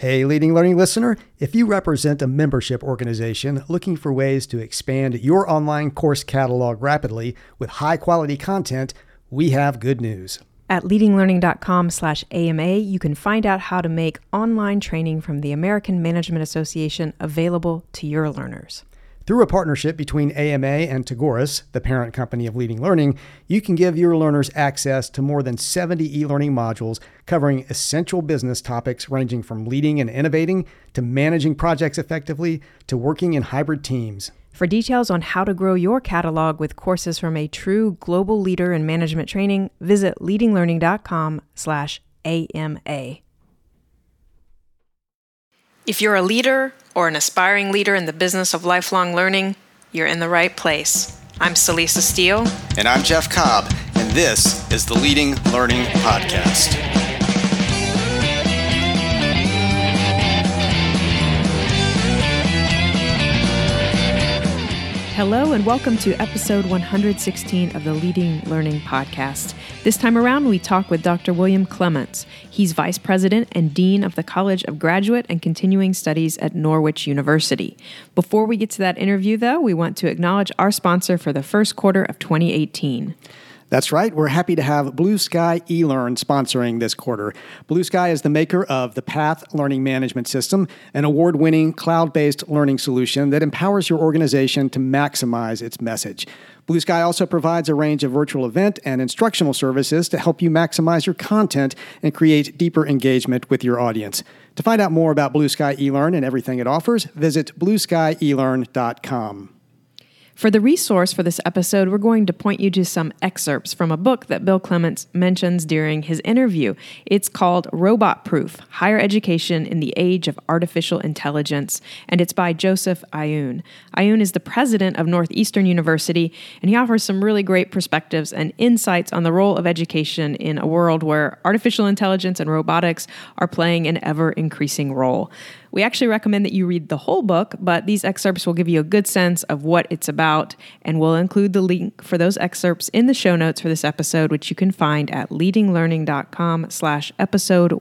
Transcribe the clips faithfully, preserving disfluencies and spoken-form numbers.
Hey, Leading Learning listener, if you represent a membership organization looking for ways to expand your online course catalog rapidly with high-quality content, we have good news. At leadinglearning.com slash AMA, you can find out how to make online training from the American Management Association available to your learners. Through a partnership between A M A and Tagoras, the parent company of Leading Learning, you can give your learners access to more than seventy e-learning modules covering essential business topics ranging from leading and innovating to managing projects effectively to working in hybrid teams. For details on how to grow your catalog with courses from a true global leader in management training, visit leadinglearning.com slash AMA. If you're a leader or an aspiring leader in the business of lifelong learning, you're in the right place. I'm Celisa Steele. And I'm Jeff Cobb, and this is the Leading Learning Podcast. Hello and welcome to episode one hundred sixteen of the Leading Learning Podcast. This time around, we talk with Doctor William Clements. He's Vice President and Dean of the College of Graduate and Continuing Studies at Norwich University. Before we get to that interview, though, we want to acknowledge our sponsor for the first quarter of twenty eighteen. That's right. We're happy to have Blue Sky eLearn sponsoring this quarter. Blue Sky is the maker of the Path Learning Management System, an award-winning cloud-based learning solution that empowers your organization to maximize its message. Blue Sky also provides a range of virtual event and instructional services to help you maximize your content and create deeper engagement with your audience. To find out more about Blue Sky eLearn and everything it offers, visit blue sky e learn dot com. For the resource for this episode, we're going to point you to some excerpts from a book that Bill Clements mentions during his interview. It's called Robot Proof: Higher Education in the Age of Artificial Intelligence, and it's by Joseph Aoun. Aoun is the president of Northeastern University, and he offers some really great perspectives and insights on the role of education in a world where artificial intelligence and robotics are playing an ever-increasing role. We actually recommend that you read the whole book, but these excerpts will give you a good sense of what it's about, and we'll include the link for those excerpts in the show notes for this episode, which you can find at leadinglearning.com slash episode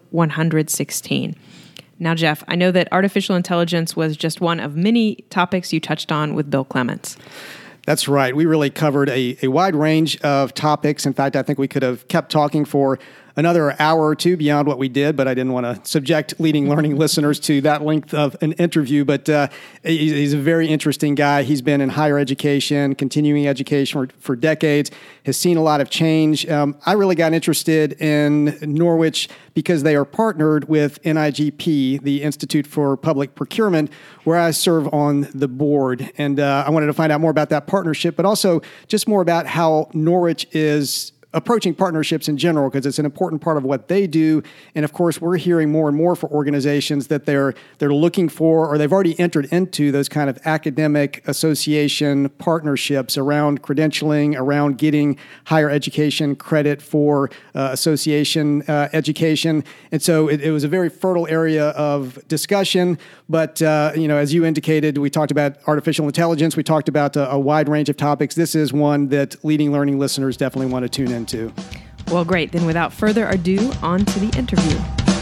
116. Now, Jeff, I know that artificial intelligence was just one of many topics you touched on with Bill Clements. That's right. We really covered a, a wide range of topics. In fact, I think we could have kept talking for another hour or two beyond what we did, but I didn't want to subject Leading Learning listeners to that length of an interview. But uh, he's a very interesting guy. He's been in higher education, continuing education for, for decades, has seen a lot of change. Um, I really got interested in Norwich because they are partnered with N I G P, the Institute for Public Procurement, where I serve on the board. And uh, I wanted to find out more about that partnership, but also just more about how Norwich is approaching partnerships in general, because it's an important part of what they do. And of course, we're hearing more and more for organizations that they're they're looking for, or they've already entered into those kind of academic association partnerships around credentialing, around getting higher education credit for uh, association uh, education. And so it, it was a very fertile area of discussion. But uh, you know, as you indicated, we talked about artificial intelligence. We talked about a, a wide range of topics. This is one that Leading Learning listeners definitely want to tune in to. Well, great. Then without further ado, on to the interview.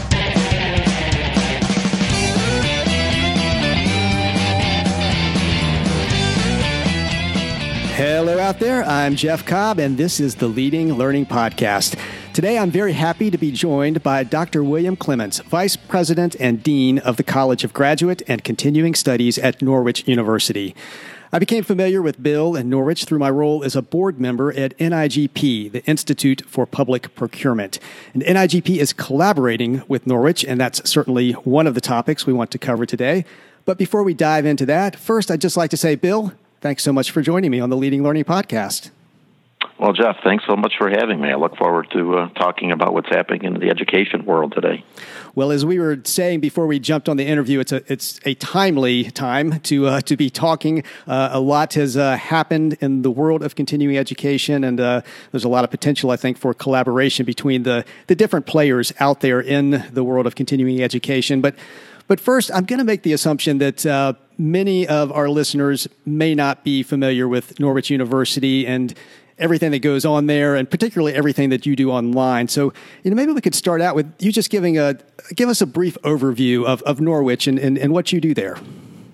Hello out there. I'm Jeff Cobb, and this is the Leading Learning Podcast. Today, I'm very happy to be joined by Doctor William Clements, Vice President and Dean of the College of Graduate and Continuing Studies at Norwich University. I became familiar with Bill and Norwich through my role as a board member at N I G P, the Institute for Public Procurement. And N I G P is collaborating with Norwich, and that's certainly one of the topics we want to cover today. But before we dive into that, first, I'd just like to say, Bill, thanks so much for joining me on the Leading Learning Podcast. Well, Jeff, thanks so much for having me. I look forward to uh, talking about what's happening in the education world today. Well, as we were saying before we jumped on the interview, it's a it's a timely time to uh, to be talking. Uh, a lot has uh, happened in the world of continuing education, and uh, there's a lot of potential, I think, for collaboration between the the different players out there in the world of continuing education. But But first, I'm going to make the assumption that uh, many of our listeners may not be familiar with Norwich University, and everything that goes on there, and particularly everything that you do online. So, you know, maybe we could start out with you just giving a give us a brief overview of, of Norwich and, and, and what you do there.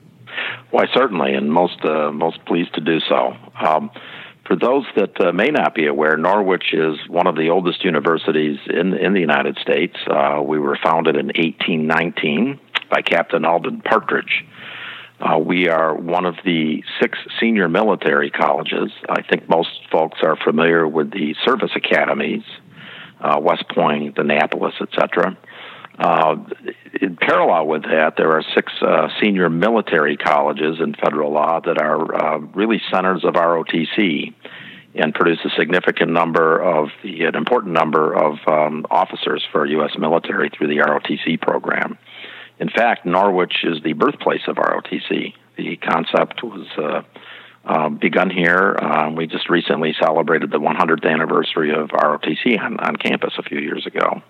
Why, certainly, and most uh, most pleased to do so. Um, for those that uh, may not be aware, Norwich is one of the oldest universities in in the United States. Uh, we were founded in eighteen nineteen by Captain Alden Partridge. Uh, we are one of the six senior military colleges. I think most folks are familiar with the service academies, uh, West Point, Annapolis, et cetera. Uh, in parallel with that, there are six uh, senior military colleges in federal law that are uh, really centers of R O T C and produce a significant number of the, an important number of um, officers for U S military through the R O T C program. In fact, Norwich is the birthplace of R O T C. The concept was uh, uh, begun here. Uh, we just recently celebrated the one hundredth anniversary of R O T C on, on campus a few years ago.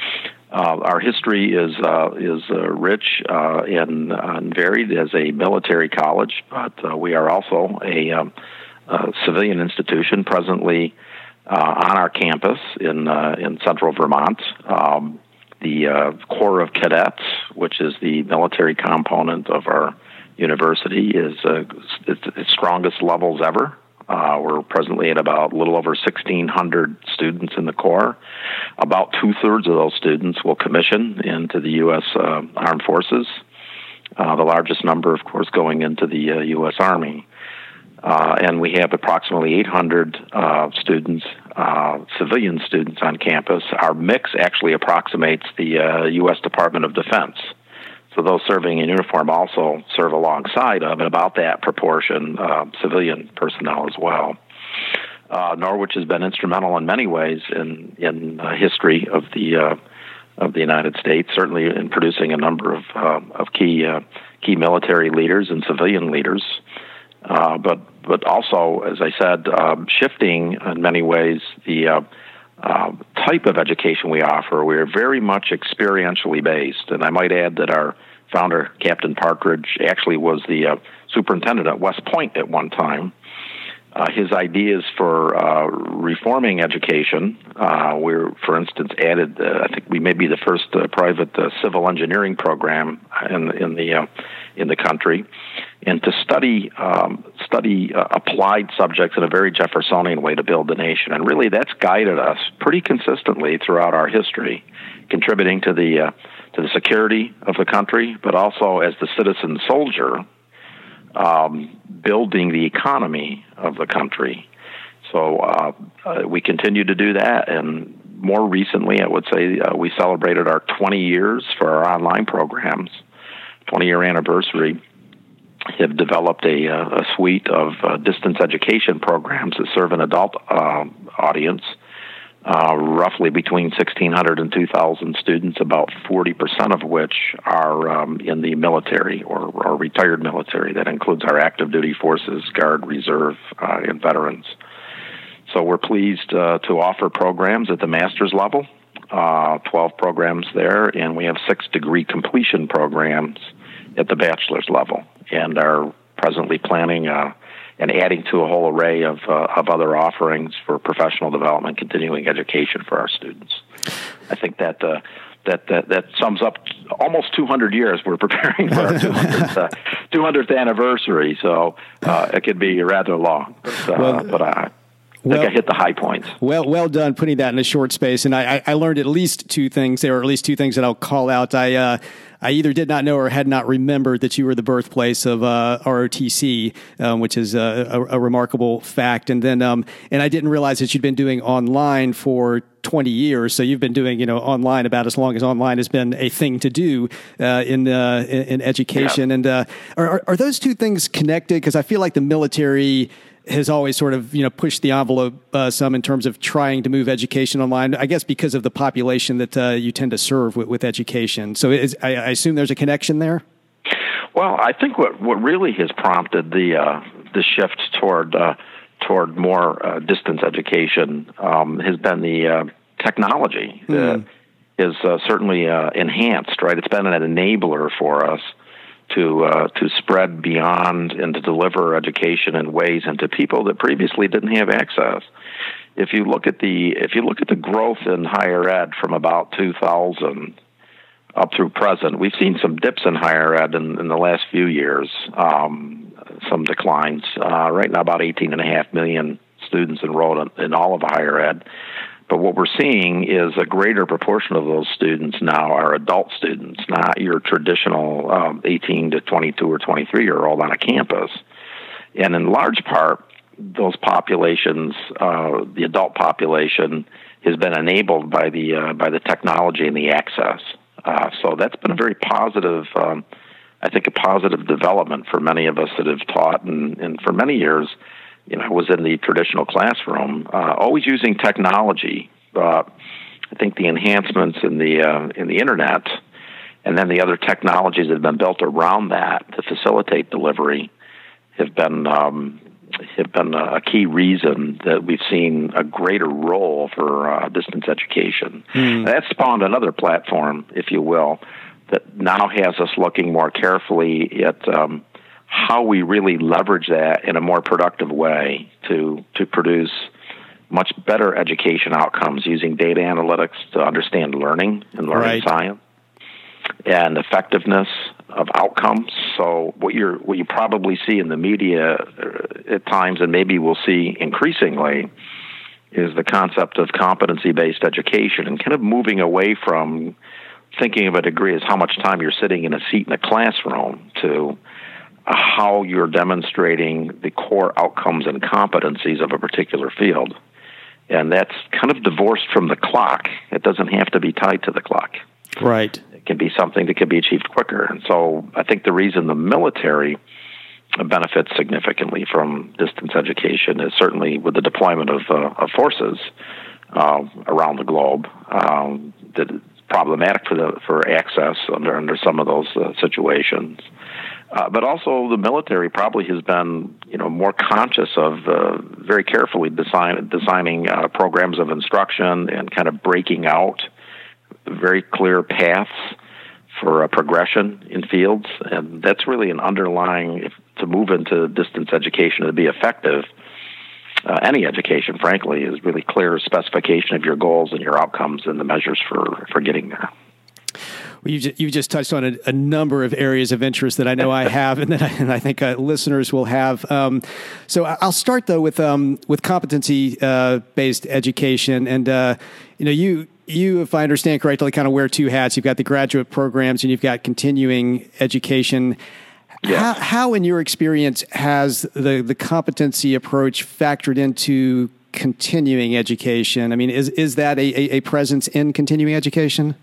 Uh, our history is uh, is uh, rich uh, and, uh, and varied as a military college, but uh, we are also a, um, a civilian institution presently uh, on our campus in uh, in central Vermont. Um, the uh, Corps of Cadets, which is the military component of our university, is uh, its, its strongest levels ever. Uh, we're presently at about a little over sixteen hundred students in the Corps. About two-thirds of those students will commission into the U S uh, Armed Forces, uh, the largest number, of course, going into the uh, U S Army. Uh, and we have approximately eight hundred uh, students, uh, civilian students on campus. Our mix actually approximates the uh, U S Department of Defense. So those serving in uniform also serve alongside of, and about that proportion, uh, civilian personnel as well. Uh, Norwich has been instrumental in many ways in in uh, history of the uh, of the United States. Certainly in producing a number of uh, of key uh, key military leaders and civilian leaders, uh, but but also, as I said, um, shifting in many ways the uh, Uh, type of education we offer. We are very much experientially based, and I might add that our founder, Captain Partridge, actually was the uh, superintendent at West Point at one time. Uh, his ideas for uh, reforming education, uh, we're, for instance, added, uh, I think we may be the first uh, private uh, civil engineering program in, in the uh, in the country, and to study um, study uh, applied subjects in a very Jeffersonian way to build the nation. And really, that's guided us pretty consistently throughout our history, contributing to the uh, to the security of the country, but also as the citizen soldier, um, building the economy of the country. So uh, uh, we continue to do that, and more recently, I would say uh, we celebrated our twenty years for our online programs, twenty-year anniversary. Have developed a, a suite of uh, distance education programs that serve an adult uh, audience, uh, roughly between sixteen hundred and two thousand students, about forty percent of which are um, in the military or, or retired military. That includes our active duty forces, Guard, Reserve, uh, and veterans. So we're pleased uh, to offer programs at the master's level, uh, twelve programs there, and we have six degree completion programs at the bachelor's level, and are presently planning uh, and adding to a whole array of uh, of other offerings for professional development, continuing education for our students. I think that uh, that, that that sums up almost two hundred years. We're preparing for our two hundredth, uh, two hundredth anniversary, so uh, it could be rather long. But, uh, well, but I. I think well, I hit the high points. Well, well done putting that in a short space. And I, I learned at least two things there, or at least two things that I'll call out. I uh, I either did not know or had not remembered that you were the birthplace of uh, R O T C, um, which is a, a, a remarkable fact. And then, um, and I didn't realize that you'd been doing online for twenty years. So you've been doing, you know, online about as long as online has been a thing to do uh, in, uh, in in education. Yeah. And uh, are are those two things connected? Because I feel like the military has always sort of, you know, pushed the envelope uh, some in terms of trying to move education online, I guess because of the population that uh, you tend to serve with, with education. So is, I, I assume there's a connection there? Well, I think what, what really has prompted the uh, the shift toward uh, toward more uh, distance education um, has been the uh, technology. Mm. Uh, is uh, certainly uh, enhanced, right? It's been an enabler for us to uh, to spread beyond and to deliver education in ways and to people that previously didn't have access. if you look at the if you look at the growth in higher ed from about two thousand up through present, we've seen some dips in higher ed in, in the last few years, um, some declines. Uh, right now, about eighteen and a half million students enrolled in, in all of higher ed. But what we're seeing is a greater proportion of those students now are adult students, not your traditional um, eighteen to twenty-two or twenty-three year old on a campus. And in large part, those populations, uh, the adult population, has been enabled by the uh, by the technology and the access. Uh, so that's been a very positive, um, I think, a positive development for many of us that have taught, and, and for many years, you know, I was in the traditional classroom, uh, always using technology. Uh, I think the enhancements in the uh, in the internet, and then the other technologies that have been built around that to facilitate delivery, have been um, have been a key reason that we've seen a greater role for uh, distance education. Mm. That spawned another platform, if you will, that now has us looking more carefully at um, how we really leverage that in a more productive way to to produce much better education outcomes using data analytics to understand learning and learning right. science and effectiveness of outcomes. So what you're what you probably see in the media at times, and maybe we'll see increasingly, is the concept of competency-based education and kind of moving away from thinking of a degree as how much time you're sitting in a seat in a classroom to how you're demonstrating the core outcomes and competencies of a particular field. And that's kind of divorced from the clock. It doesn't have to be tied to the clock. Right. It can be something that can be achieved quicker. And so I think the reason the military benefits significantly from distance education is certainly with the deployment of, uh, of forces uh, around the globe. Um, that it's problematic for the for access under under some of those uh, situations. Uh, but also the military probably has been, you know, more conscious of uh, very carefully design, designing uh, programs of instruction and kind of breaking out very clear paths for uh, progression in fields. And that's really an underlying, if, to move into distance education to be effective, uh, any education, frankly, is really clear specification of your goals and your outcomes and the measures for, for getting there. Well, you just, you just touched on a, a number of areas of interest that I know I have, and that I, and I think uh, listeners will have. Um, so I'll start though with um, with competency uh, based education, and uh, you know you you, if I understand correctly, kind of wear two hats. You've got the graduate programs, and you've got continuing education. Yes. How, how, in your experience, has the the competency approach factored into continuing education? I mean, is is that a, a, a presence in continuing education?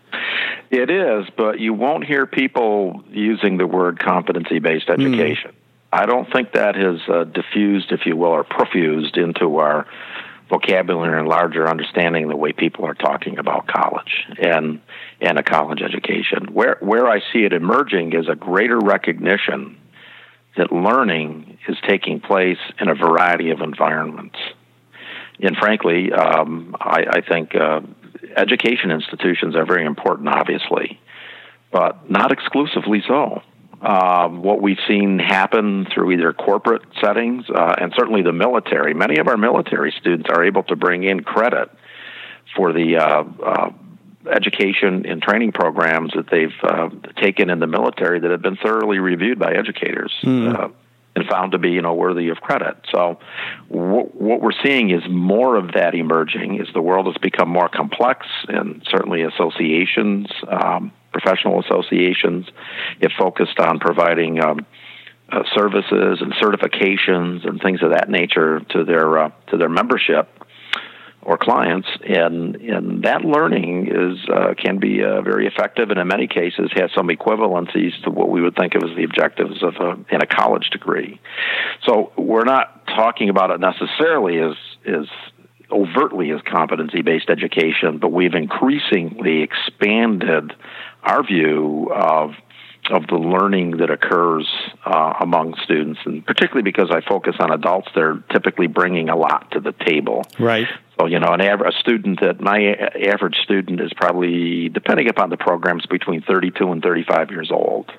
It is, but you won't hear people using the word competency-based education. Mm. I don't think that has uh, diffused, if you will, or profused into our vocabulary and larger understanding the way people are talking about college and and a college education. Where where I see it emerging is a greater recognition that learning is taking place in a variety of environments. And frankly, um, I, I think uh, education institutions are very important, obviously, but not exclusively so. Um, what we've seen happen through either corporate settings uh, and certainly the military, many of our military students are able to bring in credit for the uh, uh, education and training programs that they've uh, taken in the military that have been thoroughly reviewed by educators. Mm. Uh, and found to be, you know, worthy of credit. So w- what we're seeing is more of that emerging as the world has become more complex, and certainly associations, um, professional associations, have focused on providing um, uh, services and certifications and things of that nature to their uh, to their membership or clients, and and that learning is uh, can be uh, very effective, and in many cases has some equivalencies to what we would think of as the objectives of a, in a college degree. So we're not talking about it necessarily as as overtly as competency-based education, but we've increasingly expanded our view of of the learning that occurs uh, among students, and particularly because I focus on adults, they're typically bringing a lot to the table. Right. So, you know, an average, a student that my average student is probably, depending upon the programs, between thirty-two and thirty-five years old.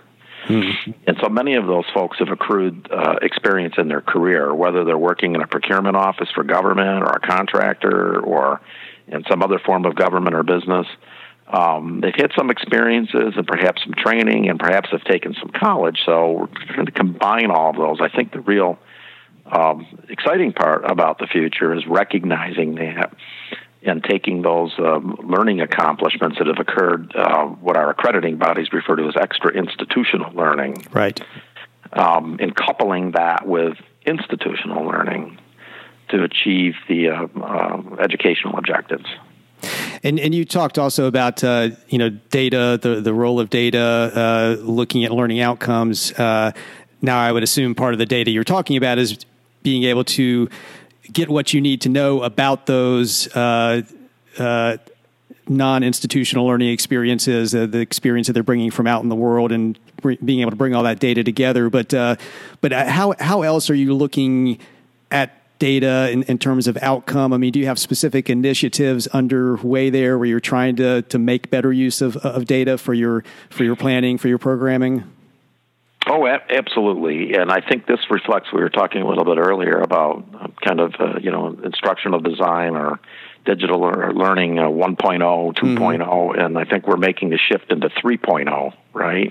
Mm-hmm. And so many of those folks have accrued uh, experience in their career, whether they're working in a procurement office for government or a contractor or in some other form of government or business. Um, they've had some experiences and perhaps some training and perhaps have taken some college. So we're trying to combine all of those. I think the real um, exciting part about the future is recognizing that and taking those um, learning accomplishments that have occurred, uh, what our accrediting bodies refer to as extra-institutional learning. Right. Um, and coupling that with institutional learning to achieve the uh, uh, educational objectives. And and you talked also about uh, you know data, the the role of data, uh, looking at learning outcomes. Uh, now, I would assume part of the data you're talking about is being able to get what you need to know about those uh, uh, non-institutional learning experiences, uh, the experience that they're bringing from out in the world, and br- being able to bring all that data together. But uh, but how how else are you looking at data in, in terms of outcome? I mean, do you have specific initiatives underway there where you're trying to to make better use of, of data for your for your planning, for your programming? Oh, absolutely. And I think this reflects, we were talking a little bit earlier about kind of, uh, you know, instructional design or digital or learning uh, one point oh, two point oh, mm-hmm. and I think we're making the shift into three point oh, right?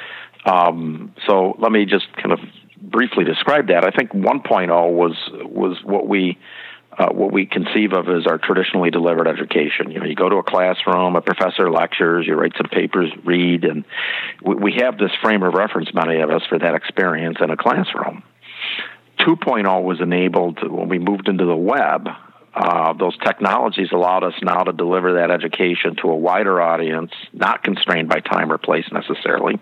Um, so let me just kind of briefly describe that. I think one point oh was was what we uh, what we conceive of as our traditionally delivered education. You know, you go to a classroom, a professor lectures, you write some papers, read, and we, we have this frame of reference, many of us, for that experience in a classroom. two point oh was enabled when we moved into the web. Uh, those technologies allowed us now to deliver that education to a wider audience, not constrained by time or place necessarily,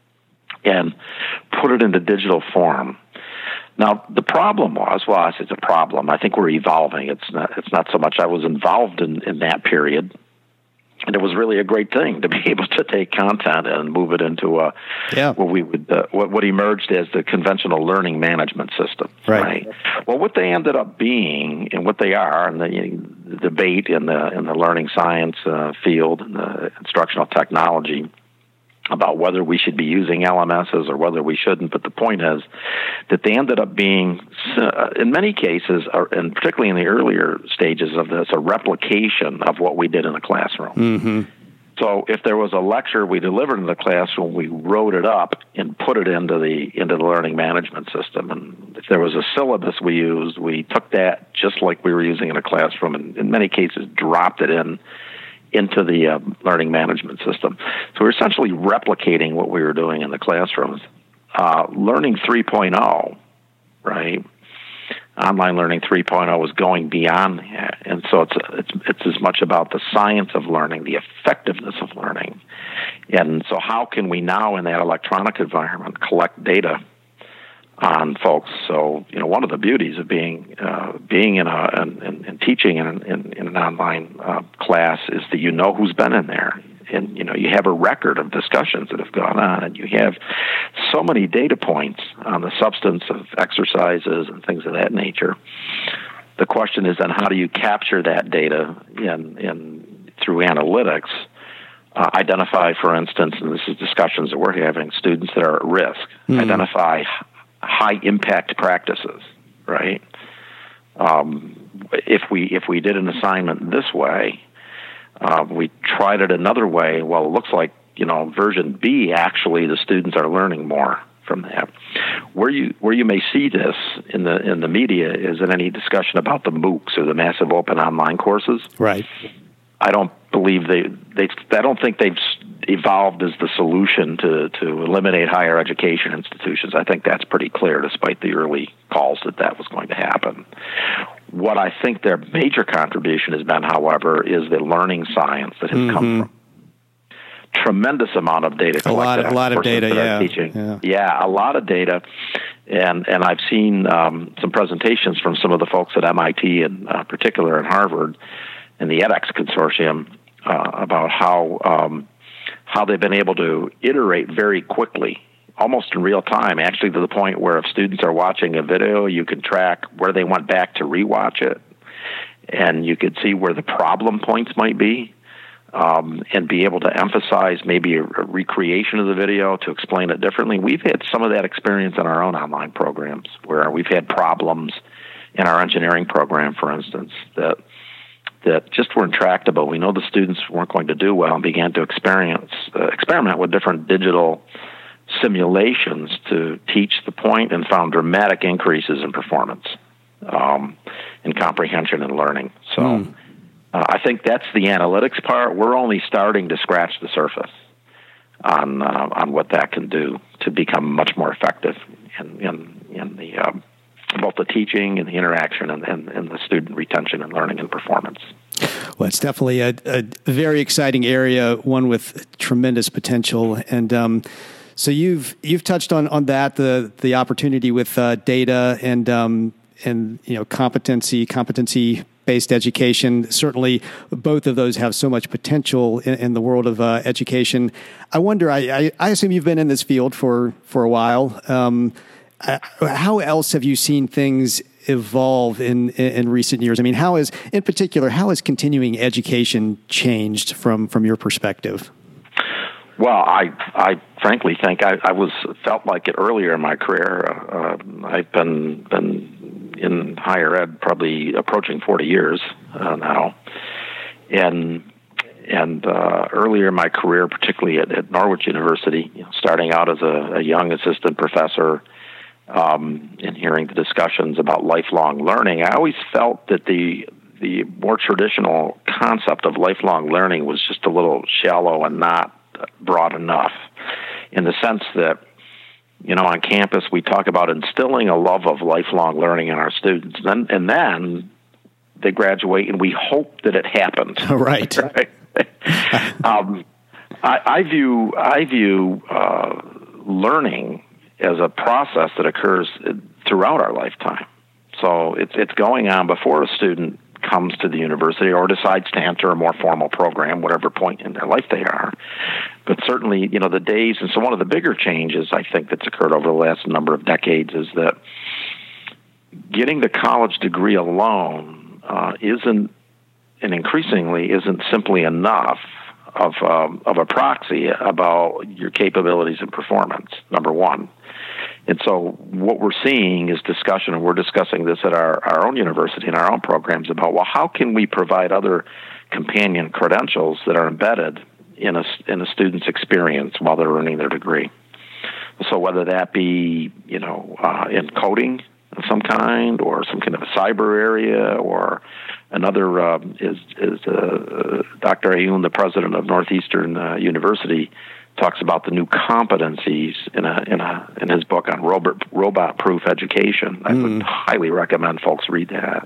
and put it into digital form. Now, the problem was, well, I say it's a problem. I think we're evolving. It's not, it's not so much I was involved in, in that period, and it was really a great thing to be able to take content and move it into a, yeah. what we would, uh, what, what emerged as the conventional learning management system. Right. right. Well, what they ended up being and what they are, and the, you know, the debate in the in the learning science uh, field and the instructional technology about whether we should be using L M Ss or whether we shouldn't. But the point is that they ended up being, uh, in many cases, uh, and particularly in the earlier stages of this, a replication of what we did in the classroom. Mm-hmm. So if there was a lecture we delivered in the classroom, we wrote it up and put it into the into the learning management system. And if there was a syllabus we used, we took that just like we were using in a classroom, and in many cases dropped it in into the uh, learning management system. So we're essentially replicating what we were doing in the classrooms. Uh, learning three point oh, right? Online Learning three point oh is going beyond that. And so it's, it's, it's as much about the science of learning, the effectiveness of learning. And so how can we now, in that electronic environment, collect data on folks? So, you know, one of the beauties of being uh, being in a and, and teaching in, in, in an online uh, class is that you know who's been in there, and you know you have a record of discussions that have gone on, and you have so many data points on the substance of exercises and things of that nature. The question is then, how do you capture that data in, in through analytics? Uh, identify, for instance, and this is discussions that we're having, students that are at risk. Mm-hmm. Identify high impact practices, right? Um, if we if we did an assignment this way, uh, we tried it another way. Well, it looks like, you know, version B, actually the students are learning more from that. Where you where you may see this in the in the media is in any discussion about the MOOCs or the massive open online courses. Right. I don't believe they they I don't think they've evolved as the solution to, to eliminate higher education institutions. I think that's pretty clear, despite the early calls that that was going to happen. What I think their major contribution has been, however, is the learning science that has mm-hmm. come from. Tremendous amount of data collected. A lot, a lot of data, yeah. Teaching. yeah. Yeah, a lot of data. And and I've seen um, some presentations from some of the folks at M I T, in uh, particular at Harvard, and the edX consortium, uh, about how um, how they've been able to iterate very quickly, almost in real time, actually to the point where if students are watching a video, you can track where they went back to rewatch it, and you could see where the problem points might be. um, and be able to emphasize maybe a, a recreation of the video to explain it differently. We've had some of that experience in our own online programs where we've had problems in our engineering program, for instance, that that just were intractable. We know the students weren't going to do well and began to experience uh, experiment with different digital simulations to teach the point and found dramatic increases in performance, um, in comprehension and learning. So mm. uh, I think that's the analytics part. We're only starting to scratch the surface on uh, on what that can do to become much more effective in, in, in the um, both the teaching and the interaction and, and, and the student retention and learning and performance. Well, it's definitely a, a very exciting area, one with tremendous potential. And um, so you've you've touched on, on that, the the opportunity with uh, data and um, and you know competency competency based education. Certainly, both of those have so much potential in, in the world of uh, education. I wonder. I, I I assume you've been in this field for for a while. Um, How else have you seen things evolve in, in recent years? I mean, how is, in particular, how has continuing education changed from, from your perspective? Well, I I frankly think I, I was felt like it earlier in my career. Uh, I've been been in higher ed probably approaching forty years uh, now, and and uh, earlier in my career, particularly at, at Norwich University, you know, starting out as a, a young assistant professor. Um, and hearing the discussions about lifelong learning, I always felt that the the more traditional concept of lifelong learning was just a little shallow and not broad enough, in the sense that, you know, on campus we talk about instilling a love of lifelong learning in our students, and then, and then they graduate and we hope that it happened. Right. right? um, I, I view I view uh, learning as a process that occurs throughout our lifetime. So it's it's going on before a student comes to the university or decides to enter a more formal program, whatever point in their life they are. But certainly, you know, the days, and so one of the bigger changes I think that's occurred over the last number of decades is that getting the college degree alone uh, isn't, and increasingly isn't simply enough of um, of a proxy about your capabilities and performance, number one. And so what we're seeing is discussion, and we're discussing this at our, our own university and our own programs about, well, how can we provide other companion credentials that are embedded in a, in a student's experience while they're earning their degree? So whether that be, you know, uh, in coding of some kind or some kind of a cyber area, or another um, is, is uh, Doctor Ayoun, the president of Northeastern uh, University, talks about the new competencies in a in a in his book on robot robot proof education. I mm. would highly recommend folks read that.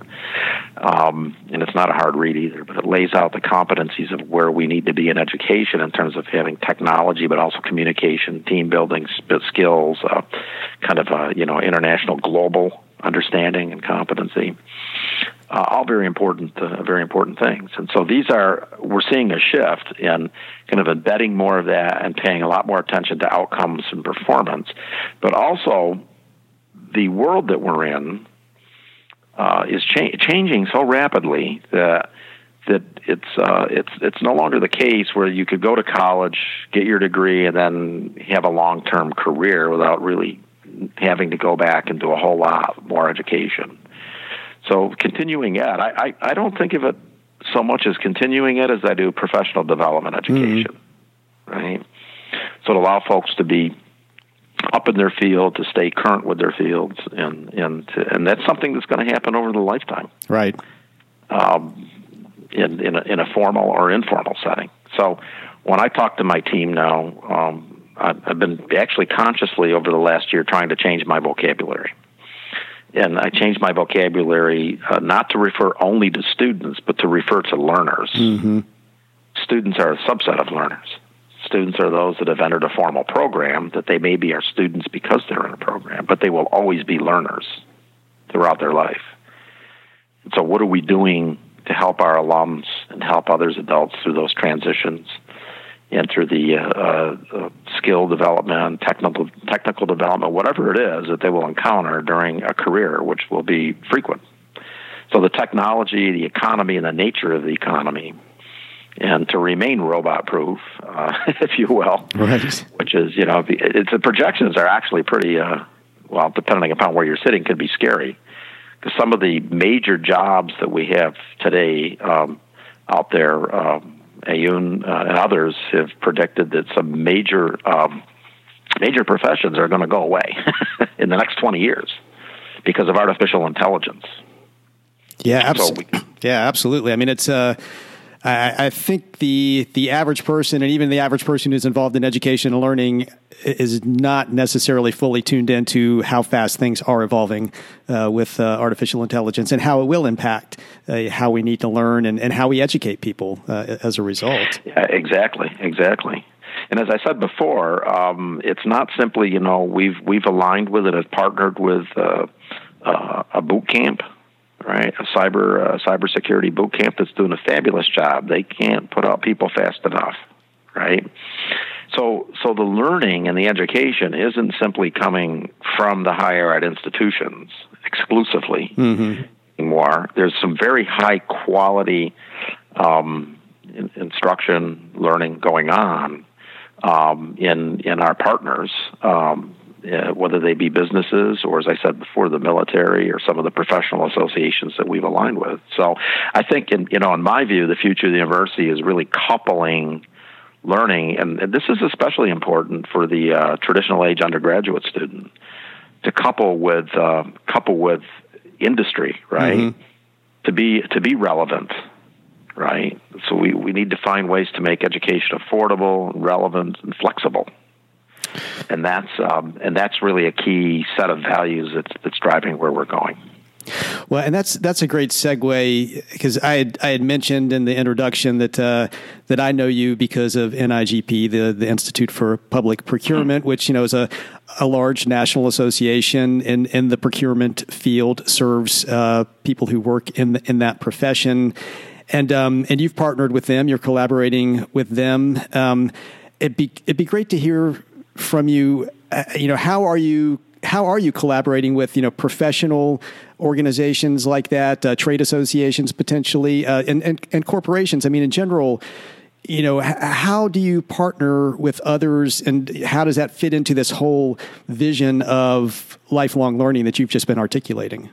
Um, and it's not a hard read either, but it lays out the competencies of where we need to be in education in terms of having technology, but also communication, team building skills, uh, kind of a, you know, international global understanding and competency. Uh, all very important, uh, very important things. And so these are, we're seeing a shift in kind of embedding more of that and paying a lot more attention to outcomes and performance. But also, the world that we're in uh, is cha- changing so rapidly that that it's uh, it's it's no longer the case where you could go to college, get your degree, and then have a long-term career without really having to go back and do a whole lot more education. So continuing ed, I, I, I don't think of it so much as continuing ed as I do professional development education, mm-hmm. right? So to allow folks to be up in their field, to stay current with their fields, and and to, and that's something that's going to happen over the lifetime, right? Um, in in a, in a formal or informal setting. So when I talk to my team now, um, I've been actually consciously over the last year trying to change my vocabulary. And I changed my vocabulary uh, not to refer only to students, but to refer to learners. Mm-hmm. Students are a subset of learners. Students are those that have entered a formal program, that they maybe are students because they're in a program, but they will always be learners throughout their life. And so what are we doing to help our alums and help others adults through those transitions and through the uh, uh, skill development, technical technical development, whatever it is that they will encounter during a career, which will be frequent. So the technology, the economy, and the nature of the economy and to remain robot-proof, uh, if you will. Right. Which is, you know, it's the projections are actually pretty, uh, well, depending upon where you're sitting, could be scary. Because some of the major jobs that we have today um, out there, um, Ayun uh, and others have predicted that some major um, major professions are going to go away in the next twenty years because of artificial intelligence. Yeah, abs- so we, yeah, absolutely. I mean, it's. Uh, I, I think the the average person, and even the average person who's involved in education and learning, is not necessarily fully tuned into how fast things are evolving uh, with uh, artificial intelligence and how it will impact uh, how we need to learn and, and how we educate people uh, as a result. Yeah, exactly, exactly. And as I said before, um, it's not simply, you know, we've we've aligned with it, have partnered with uh, uh, a boot camp, right? A cyber uh, cybersecurity boot camp that's doing a fabulous job. They can't put out people fast enough, right? So, so the learning and the education isn't simply coming from the higher ed institutions exclusively mm-hmm. anymore. There's some very high quality um, in, instruction, learning going on um, in in our partners, um, uh, whether they be businesses or, as I said before, the military or some of the professional associations that we've aligned with. So, I think, in you know, in my view, the future of the university is really coupling learning, and, and this is especially important for the uh, traditional age undergraduate student, to couple with uh, couple with industry, right? Mm-hmm. To be to be relevant, right? So we, we need to find ways to make education affordable, relevant, and flexible, and that's um, and that's really a key set of values that's that's driving where we're going. Well, and that's that's a great segue, because I had, I had mentioned in the introduction that uh, that I know you because of N I G P, the the Institute for Public Procurement, which, you know, is a a large national association in, in the procurement field, serves uh, people who work in the, in that profession, and um, and you've partnered with them, you're collaborating with them. Um, it'd be it'd be great to hear from you. Uh, you know, how are you? How are you collaborating with, you know, professional organizations like that, uh, trade associations potentially, uh, and, and, and corporations? I mean, in general, you know, h- how do you partner with others, and how does that fit into this whole vision of lifelong learning that you've just been articulating?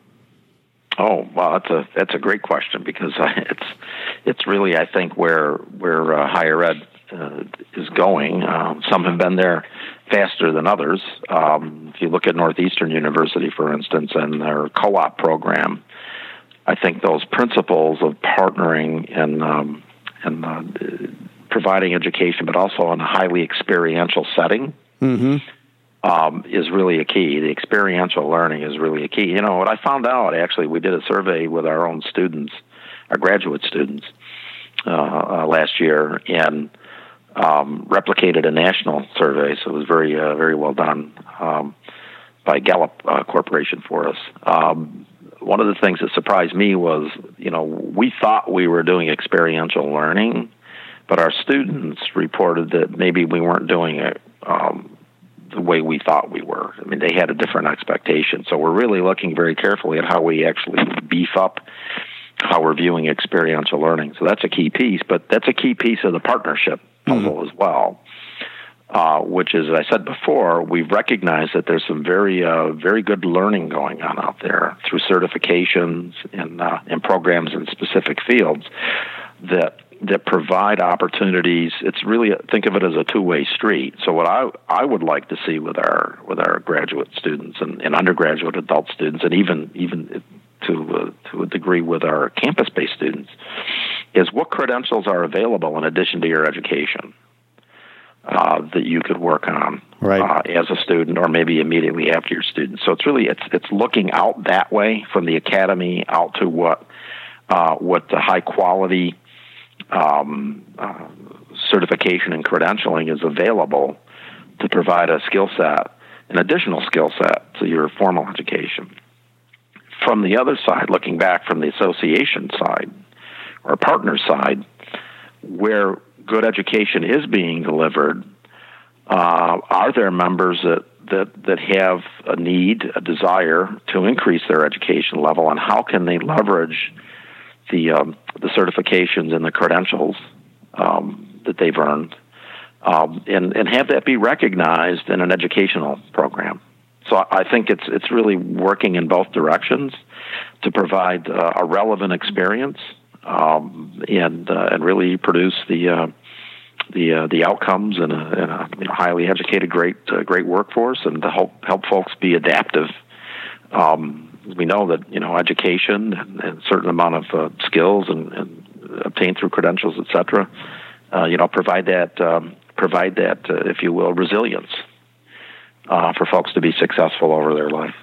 Oh, well, that's a that's a great question, because it's it's really, I think, where where uh, higher ed uh, is going. Um, some have been there faster than others. Um, if you look at Northeastern University, for instance, and their co-op program, I think those principles of partnering and um, and uh, providing education, but also in a highly experiential setting, mm-hmm. um, is really a key. The experiential learning is really a key. You know, what I found out, actually, we did a survey with our own students, our graduate students, uh, uh, last year, and Um, replicated a national survey, so it was very, uh, very well done um, by Gallup uh, Corporation for us. Um, one of the things that surprised me was, you know, we thought we were doing experiential learning, but our students reported that maybe we weren't doing it um, the way we thought we were. I mean, they had a different expectation. So we're really looking very carefully at how we actually beef up how we're viewing experiential learning. So that's a key piece, but that's a key piece of the partnership puzzle mm-hmm. as well, uh, which is, as I said before, we've recognized that there's some very, uh, very good learning going on out there through certifications and uh, and programs in specific fields that that provide opportunities. It's really, think of it as a two-way street. So what I I would like to see with our with our graduate students and, and undergraduate adult students, and even even to uh, to a degree with our campus-based students, is what credentials are available in addition to your education uh, that you could work on right. uh, as a student, or maybe immediately after your student. So it's really it's it's looking out that way from the academy out to what uh, what the high quality um, uh, certification and credentialing is available to provide a skill set, an additional skill set to your formal education. From the other side, looking back from the association side or partner side, where good education is being delivered, uh, are there members that, that, that have a need, a desire to increase their education level, and how can they leverage the um, the certifications and the credentials um, that they've earned, um, and and have that be recognized in an educational program. So I think it's it's really working in both directions to provide uh, a relevant experience um, and uh, and really produce the uh, the uh, the outcomes in a, in a you know, highly educated, great uh, great workforce, and to help help folks be adaptive. Um, we know that you know education and, and a certain amount of uh, skills and, and obtained through credentials, et cetera, uh, you know, provide that um, provide that uh, if you will, resilience uh, for folks to be successful over their life.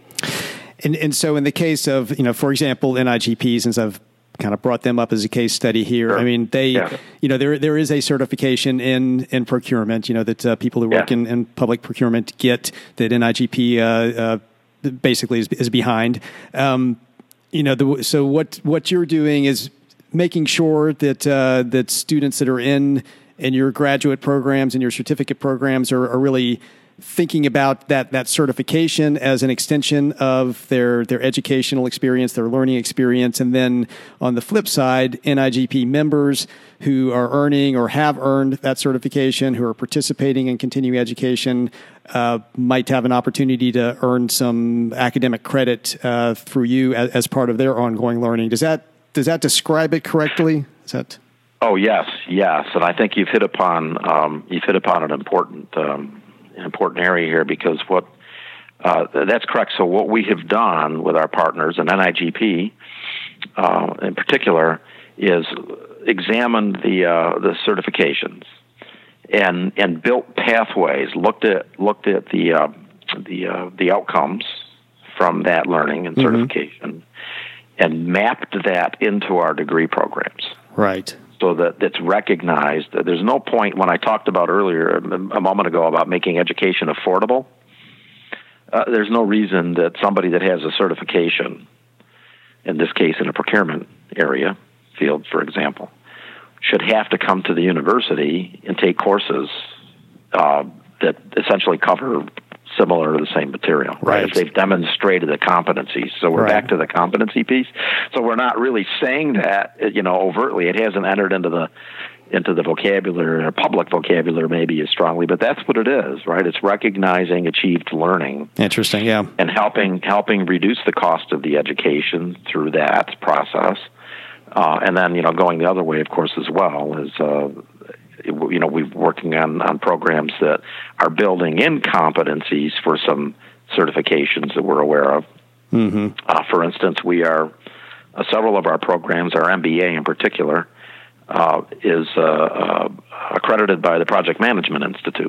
And and so in the case of you know, for example, N I G P, since I've kind of brought them up as a case study here. Sure. I mean, they, yeah. you know, there there is a certification in in procurement, you know, that uh, people who work yeah. in, in public procurement get, that N I G P uh, uh, basically is, is behind. Um, you know, the, so what what you're doing is making sure that uh, that students that are in in your graduate programs and your certificate programs are, are really thinking about that that certification as an extension of their their educational experience, their learning experience, and then on the flip side, N I G P members who are earning or have earned that certification, who are participating in continuing education, uh, might have an opportunity to earn some academic credit uh, through you as, as part of their ongoing learning. Does that does that describe it correctly? Is that? Oh yes, yes, and I think you've hit upon um, you've hit upon an important. Um, An important area here, because what uh, that's correct. So what we have done with our partners and N I G P uh, in particular is examined the uh, the certifications and and built pathways, looked at looked at the uh, the uh, the outcomes from that learning and certification, mm-hmm. and mapped that into our degree programs. Right. So that it's recognized. There's no point, when I talked about earlier, a moment ago, about making education affordable, uh, there's no reason that somebody that has a certification, in this case in a procurement area, field, for example, should have to come to the university and take courses uh, that essentially cover similar to the same material, right? Right. If they've demonstrated the competencies. So we're right. back to the competency piece. So we're not really saying that, you know, overtly. It hasn't entered into the into the vocabulary, or public vocabulary maybe as strongly, but that's what it is, right? It's recognizing achieved learning. Interesting, yeah. And helping helping reduce the cost of the education through that process. Uh, and then, you know, going the other way, of course, as well, is uh, you know, we're working on, on programs that are building in competencies for some certifications that we're aware of. Mm-hmm. Uh, for instance, we are, uh, several of our programs, our M B A in particular, uh, is uh, uh, accredited by the Project Management Institute.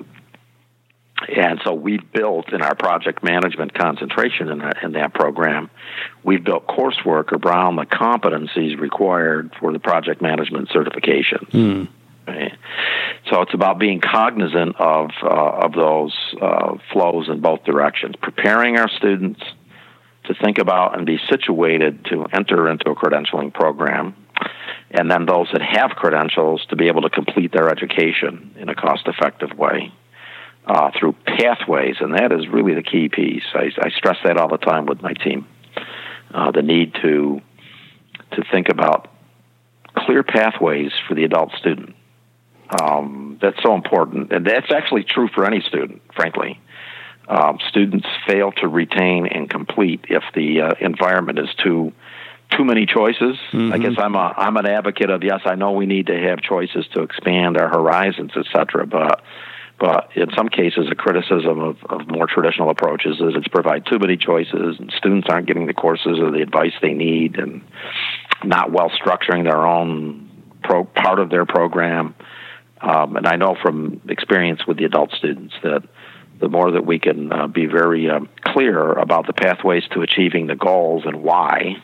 And so we've built in our project management concentration in that, in that program, we've built coursework around the competencies required for the project management certification. Mm. Right. So it's about being cognizant of uh, of those uh, flows in both directions, preparing our students to think about and be situated to enter into a credentialing program, and then those that have credentials to be able to complete their education in a cost-effective way uh, through pathways, and that is really the key piece. I, I stress that all the time with my team, uh, the need to to think about clear pathways for the adult student. Um, that's so important, and that's actually true for any student, frankly. Um, students fail to retain and complete if the uh, environment is too too many choices. Mm-hmm. I guess I'm a I'm an advocate of, yes, I know we need to have choices to expand our horizons, et cetera, but but in some cases, a criticism of, of more traditional approaches is it's provide too many choices, and students aren't getting the courses or the advice they need, and not well structuring their own pro, part of their program. Um, and I know from experience with the adult students that the more that we can uh, be very uh, clear about the pathways to achieving the goals and why,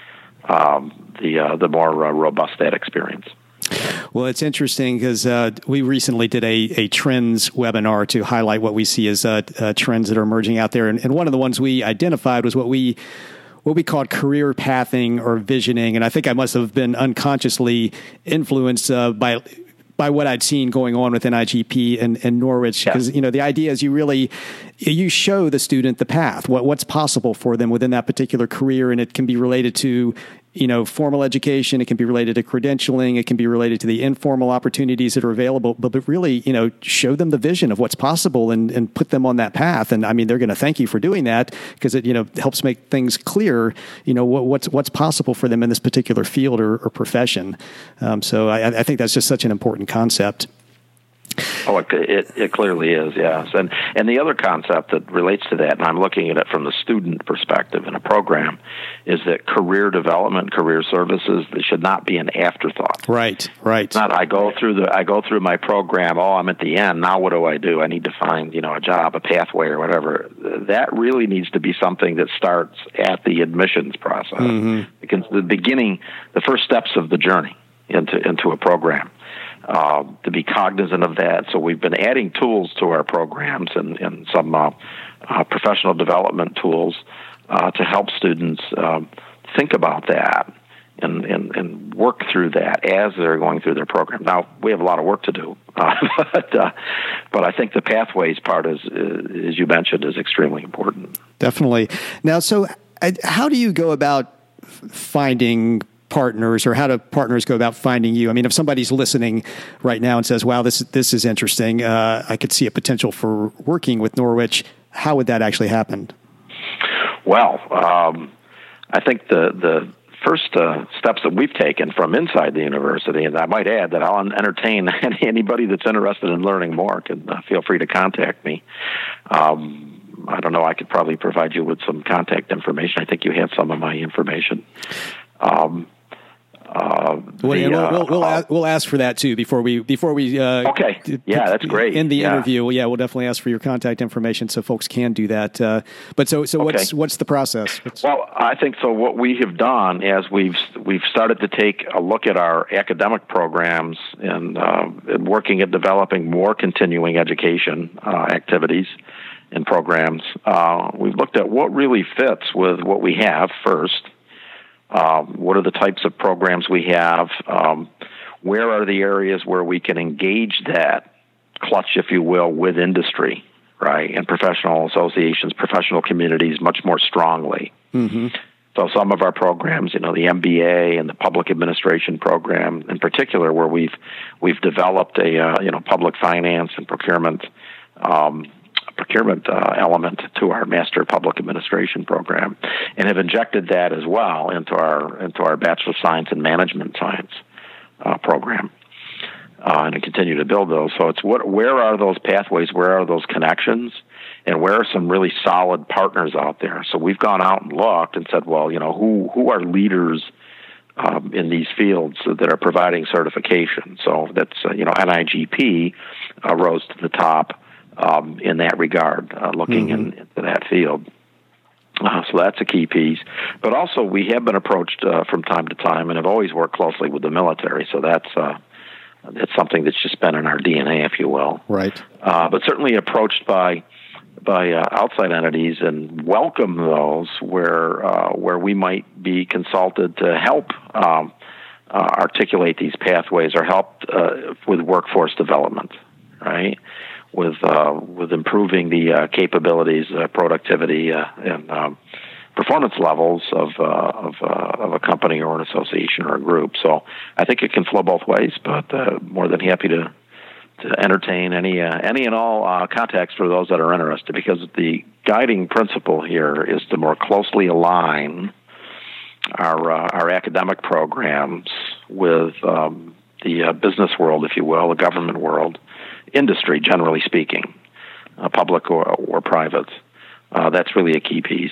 um, the uh, the more uh, robust that experience. Well, it's interesting because uh, we recently did a, a trends webinar to highlight what we see as uh, uh, trends that are emerging out there. And, and one of the ones we identified was what we what we called career pathing or visioning. And I think I must have been unconsciously influenced uh, by by what I'd seen going on with N I G P and, and Norwich, because, yeah. you know, the idea is you really, you show the student the path, what what's possible for them within that particular career, and it can be related to, you know, formal education. It can be related to credentialing. It can be related to the informal opportunities that are available. But, but really, you know, show them the vision of what's possible and, and put them on that path. And I mean, they're going to thank you for doing that because it, you know, helps make things clear, you know, what, what's what's possible for them in this particular field or, or profession. Um, so I, I think that's just such an important concept. Oh, it, it it clearly is, yes. And and the other concept that relates to that, and I'm looking at it from the student perspective in a program, is that career development, career services, they should not be an afterthought. Right, right. It's not I go through the I go through my program. Oh, I'm at the end. Now what do I do? I need to find you know a job, a pathway, or whatever. That really needs to be something that starts at the admissions process, mm-hmm. because the beginning, the first steps of the journey into into a program. Uh, to be cognizant of that. So we've been adding tools to our programs and, and some uh, uh, professional development tools uh, to help students um, think about that and, and, and work through that as they're going through their program. Now, we have a lot of work to do, uh, but, uh, but I think the pathways part, is, uh, as you mentioned, is extremely important. Definitely. Now, so uh, how do you go about finding partners, or how do partners go about finding you? I mean, if somebody's listening right now and says, wow, this, this is interesting, uh, I could see a potential for working with Norwich, how would that actually happen? Well, um, I think the, the first uh, steps that we've taken from inside the university, and I might add that I'll entertain anybody that's interested in learning more can uh, feel free to contact me. Um, I don't know, I could probably provide you with some contact information. I think you have some of my information. Um, Uh, well, the, we'll, we'll, we'll, uh, ask, we'll ask for that too before we before we. Uh, okay. Yeah, that's great. In the yeah. interview, well, yeah, we'll definitely ask for your contact information so folks can do that. Uh, but so so okay. what's what's the process? What's... Well, I think so. What we have done as we've we've started to take a look at our academic programs and, uh, and working at developing more continuing education uh, activities and programs. Uh, we've looked at what really fits with what we have first. Um, what are the types of programs we have? Um, where are the areas where we can engage that clutch, if you will, with industry, right, and professional associations, professional communities much more strongly? Mm-hmm. So some of our programs, you know, the M B A and the public administration program in particular, where we've we've developed a uh, you know public finance and procurement um procurement uh, element to our master public administration program, and have injected that as well into our into our Bachelor of Science and Management Science uh, program, uh, and to continue to build those. So it's what where are those pathways, where are those connections, and where are some really solid partners out there? So we've gone out and looked and said, well, you know, who who are leaders um, in these fields that are providing certification? So that's uh, you know N I G P uh, rose to the top. Um, in that regard, uh, looking mm-hmm. in, into that field. Uh, so that's a key piece. But also, we have been approached uh, from time to time and have always worked closely with the military. So that's uh, that's something that's just been in our D N A, if you will. Right. Uh, but certainly approached by by uh, outside entities and welcome those where uh, where we might be consulted to help um, uh, articulate these pathways or help uh, with workforce development, right? With uh, with improving the uh, capabilities, uh, productivity, uh, and um, performance levels of uh, of, uh, of a company or an association or a group. So I think it can flow both ways, but uh, more than happy to to entertain any uh, any and all uh, contacts for those that are interested. Because the guiding principle here is to more closely align our uh, our academic programs with um, the uh, business world, if you will, the government world. Industry, generally speaking, uh, public or, or private. Uh, that's really a key piece.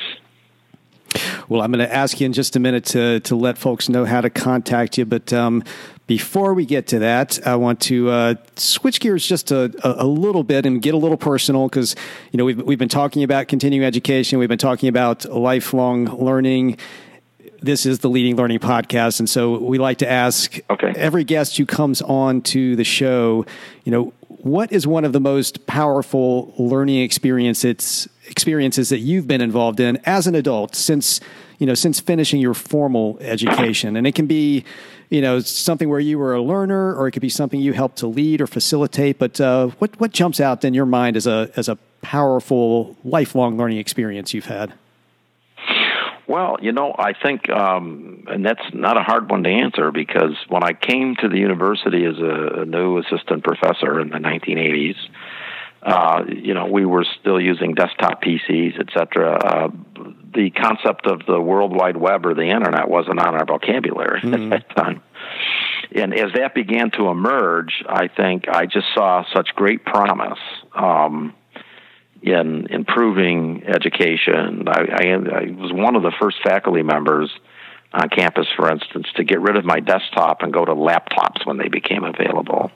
Well, I'm going to ask you in just a minute to to let folks know how to contact you. But um, before we get to that, I want to uh, switch gears just a, a, a little bit and get a little personal because, you know, we've, we've been talking about continuing education. We've been talking about lifelong learning. This is the Leading Learning Podcast, and so we like to ask okay. every guest who comes on to the show, you know, what is one of the most powerful learning experiences experiences that you've been involved in as an adult since, you know, since finishing your formal education? And it can be, you know, something where you were a learner, or it could be something you helped to lead or facilitate. But uh, what what jumps out in your mind as a as a powerful lifelong learning experience you've had? Well, you know, I think, um, and that's not a hard one to answer, because when I came to the university as a, a new assistant professor in the nineteen eighties, uh, you know, we were still using desktop P Cs, et cetera. Uh, the concept of the World Wide Web or the Internet wasn't on our vocabulary mm-hmm. at that time. And as that began to emerge, I think I just saw such great promise um, in improving education. I, I, I was one of the first faculty members on campus, for instance, to get rid of my desktop and go to laptops when they became available.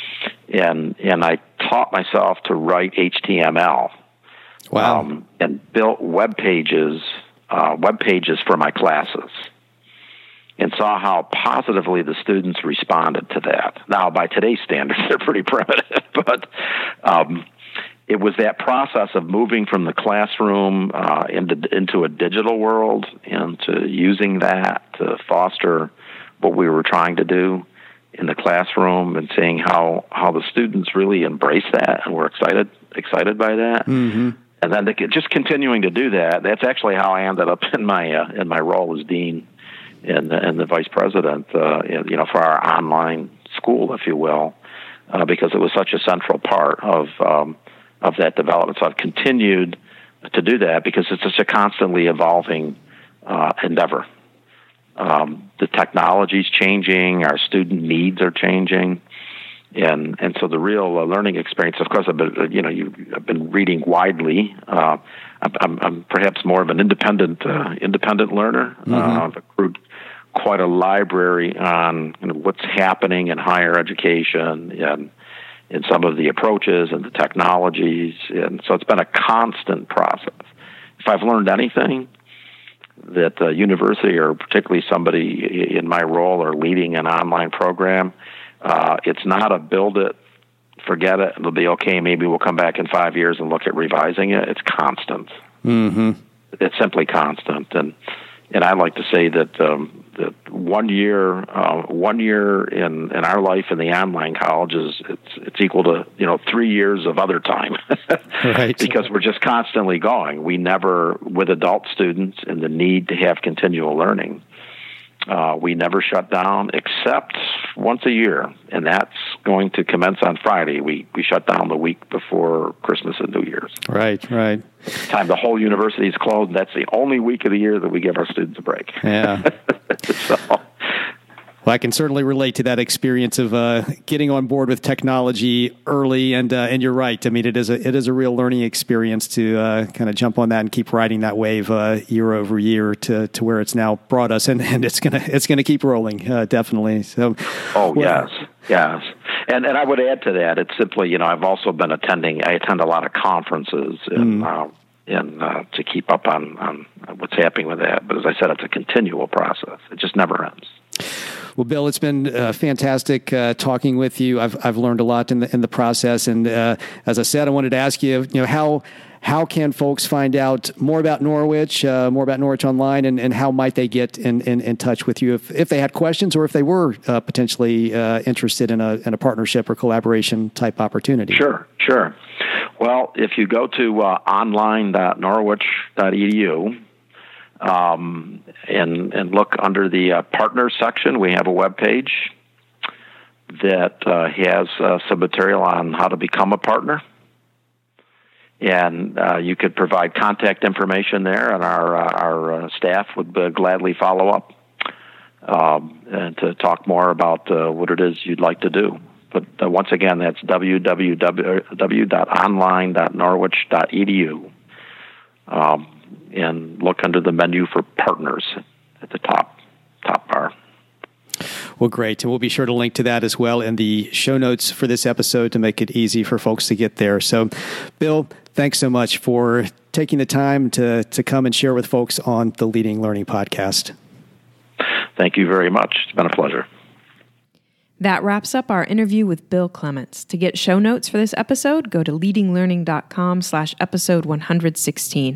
And and I taught myself to write H T M L. Wow. Um, and built web pages, uh, web pages for my classes, and saw how positively the students responded to that. Now, by today's standards, they're pretty primitive, but um, it was that process of moving from the classroom uh, into into a digital world, and to using that to foster what we were trying to do in the classroom, and seeing how, how the students really embraced that and were excited excited by that. Mm-hmm. And then the, just continuing to do that. That's actually how I ended up in my uh, in my role as dean and, and the vice president, uh, you know, for our online school, if you will, uh, because it was such a central part of um, of that development. So I've continued to do that because it's such a constantly evolving uh, endeavor. Um, the technology's changing, our student needs are changing, and and so the real uh, learning experience. Of course, I've been you know you I've been reading widely. Uh, I'm, I'm perhaps more of an independent uh, independent learner. Mm-hmm. Uh, I've accrued quite a library on you know, what's happening in higher education and in some of the approaches and the technologies, and so it's been a constant process. If I've learned anything, that the university, or particularly somebody in my role or leading an online program, uh, it's not a build it, forget it, it'll be okay, maybe we'll come back in five years and look at revising it. It's constant. Mm-hmm. It's simply constant. And and I like to say that um, that one year uh, one year in, in our life in the online college is it's it's equal to you know three years of other time, right? Because we're just constantly going. We never, with adult students and the need to have continual learning, uh, we never shut down except once a year, and that's going to commence on Friday. We we shut down the week before Christmas and New Year's. Right, right. Time the whole university is closed. That's the only week of the year that we give our students a break. Yeah. so. Well, I can certainly relate to that experience of uh, getting on board with technology early, and uh, and you're right. I mean, it is a it is a real learning experience to uh, kind of jump on that and keep riding that wave uh, year over year to, to where it's now brought us, and, and it's gonna it's gonna keep rolling uh, definitely. So, oh well, yes, yes, and and I would add to that. It's simply you know I've also been attending. I attend a lot of conferences and. Mm. Uh, and uh, to keep up on, on what's happening with that. But as I said, it's a continual process. It just never ends. Well, Bill, it's been uh, fantastic uh, talking with you. I've I've learned a lot in the in the process, and uh, as I said, I wanted to ask you, you know, how how can folks find out more about Norwich, uh, more about Norwich Online, and, and how might they get in, in, in touch with you if, if they had questions or if they were uh, potentially uh, interested in a in a partnership or collaboration type opportunity? Sure, sure. Well, if you go to uh, online dot norwich dot e d u um, and and look under the uh, partners section, we have a web page that uh, has uh, some material on how to become a partner. And uh, you could provide contact information there, and our uh, our uh, staff would uh, gladly follow up um, and to talk more about uh, what it is you'd like to do. But uh, once again, that's w w w dot online dot norwich dot e d u, um, and look under the menu for partners at the top top bar. Well, great. And we'll be sure to link to that as well in the show notes for this episode to make it easy for folks to get there. So, Bill, thanks so much for taking the time to, to come and share with folks on the Leading Learning Podcast. Thank you very much. It's been a pleasure. That wraps up our interview with Bill Clements. To get show notes for this episode, go to leading learning dot com slash episode one hundred sixteen.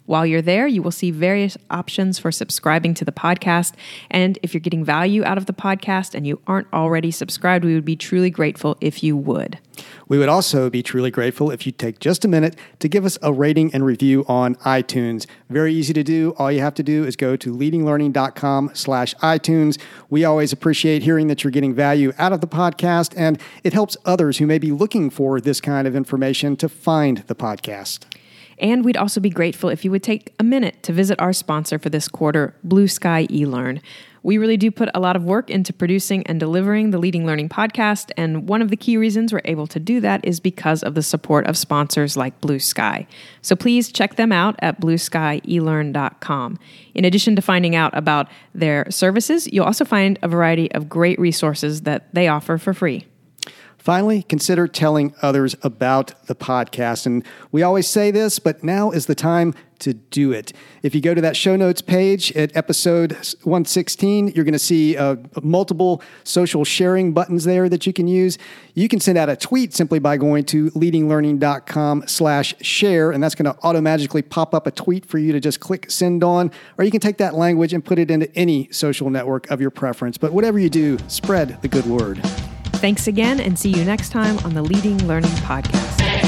While you're there, you will see various options for subscribing to the podcast. And if you're getting value out of the podcast and you aren't already subscribed, we would be truly grateful if you would. We would also be truly grateful if you take just a minute to give us a rating and review on iTunes. Very easy to do. All you have to do is go to leadinglearning.com slash iTunes. We always appreciate hearing that you're getting value out of the podcast, and it helps others who may be looking for this kind of information to find the podcast. And we'd also be grateful if you would take a minute to visit our sponsor for this quarter, Blue Sky eLearn. We really do put a lot of work into producing and delivering the Leading Learning podcast, and one of the key reasons we're able to do that is because of the support of sponsors like Blue Sky. So please check them out at blue sky e learn dot com. In addition to finding out about their services, you'll also find a variety of great resources that they offer for free. Finally, consider telling others about the podcast. And we always say this, but now is the time to do it. If you go to that show notes page at episode one sixteen, you're going to see uh, multiple social sharing buttons there that you can use. You can send out a tweet simply by going to leadinglearning.com slash share, and that's going to automatically pop up a tweet for you to just click send on, or you can take that language and put it into any social network of your preference. But whatever you do, spread the good word. Thanks again, and see you next time on the Leading Learning Podcast.